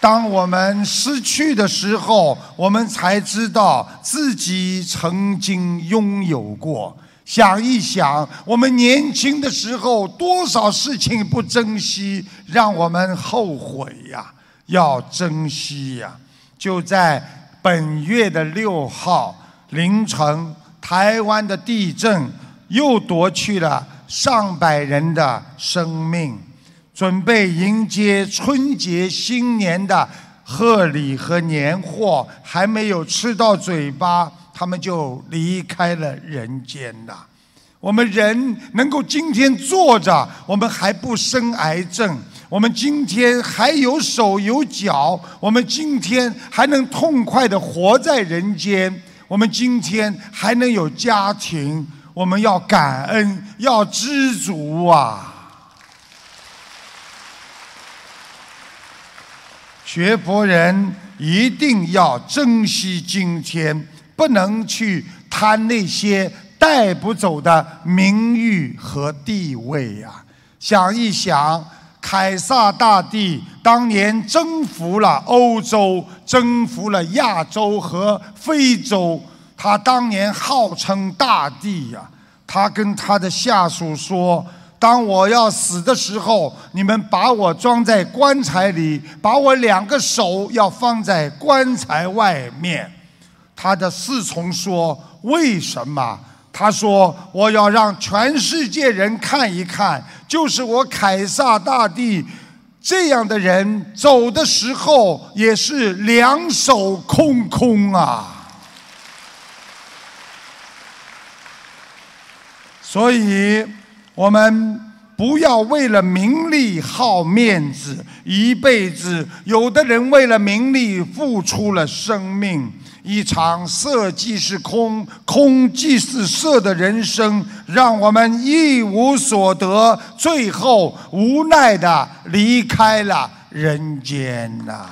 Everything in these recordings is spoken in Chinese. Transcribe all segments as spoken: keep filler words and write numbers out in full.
当我们失去的时候，我们才知道自己曾经拥有过。想一想，我们年轻的时候，多少事情不珍惜，让我们后悔呀！要珍惜呀！就在本月的六号凌晨，台湾的地震又夺去了上百人的生命。准备迎接春节新年的贺礼和年货还没有吃到嘴巴，他们就离开了人间了。我们人能够今天坐着，我们还不生癌症，我们今天还有手有脚，我们今天还能痛快地活在人间，我们今天还能有家庭，我们要感恩，要知足啊！学佛人一定要珍惜今天，不能去贪那些带不走的名誉和地位呀、啊！想一想，凯撒大帝当年征服了欧洲，征服了亚洲和非洲，他当年号称大帝呀、啊。他跟他的下属说，当我要死的时候，你们把我装在棺材里，把我两个手要放在棺材外面。他的侍从说，为什么？他说，我要让全世界人看一看，就是我凯撒大帝这样的人走的时候也是两手空空啊。所以我们不要为了名利好面子，一辈子有的人为了名利付出了生命。一场色即是空，空即是色的人生，让我们一无所得，最后无奈地离开了人间呐。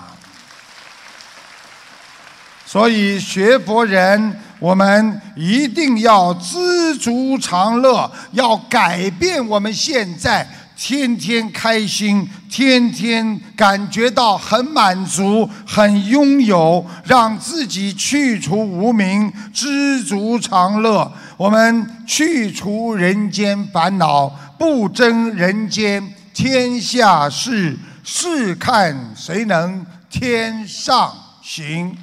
所以学佛人，我们一定要知足常乐，要改变我们现在天天开心，天天感觉到很满足，很拥有，让自己去除无明，知足常乐。我们去除人间烦恼，不争人间天下事，试看谁能天上行。